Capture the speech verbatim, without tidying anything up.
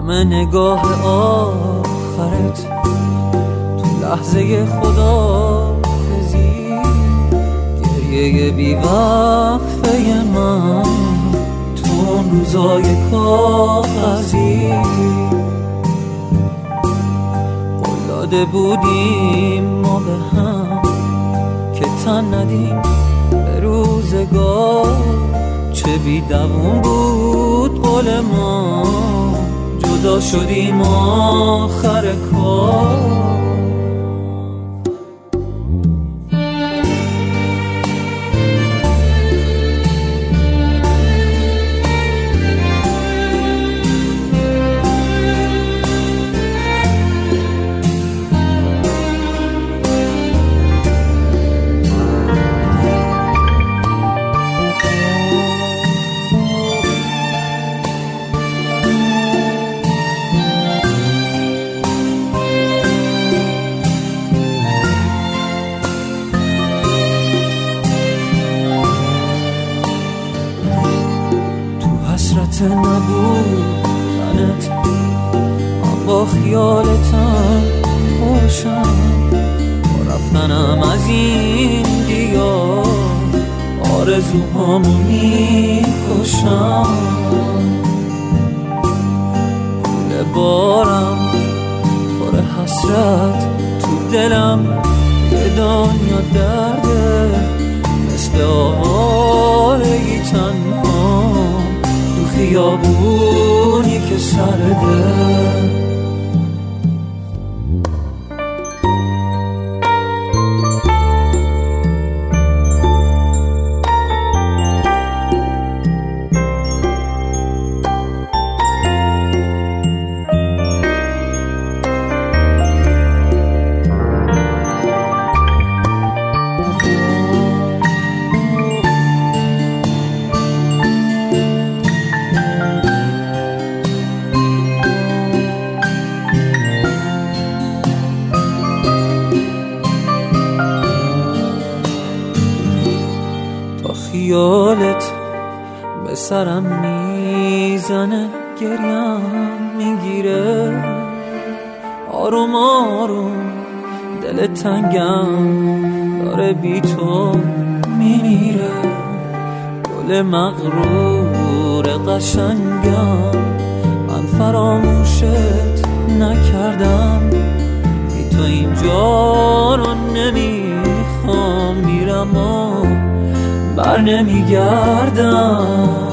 همه نگاه آخرت تو لحظه خداحافظی، گریه بیوقفه من تو اون روزای کاغذی. قول داده بودیم ما به هم که تن ندیم به روزگار، چه بی دوام بود قول ما، جدا شدیم آخر کار. حسرت نبودنت من با خیالتم خوشم، با رفتنم از این دیار آرزوهامو میکشم. کل بارم پر حسرت تو دلم، یه دنیا درده مثل آوارگی تنها خیابونی که سرده. خیالت به سرم میزنه، گریم میگیره آروم آروم، دل تنگم داره بی تو میمیره. گل مغرور قشنگم من فراموشت نکردم، بی تو اینجا رو نمیخوام، میرم و بر نمیگردم.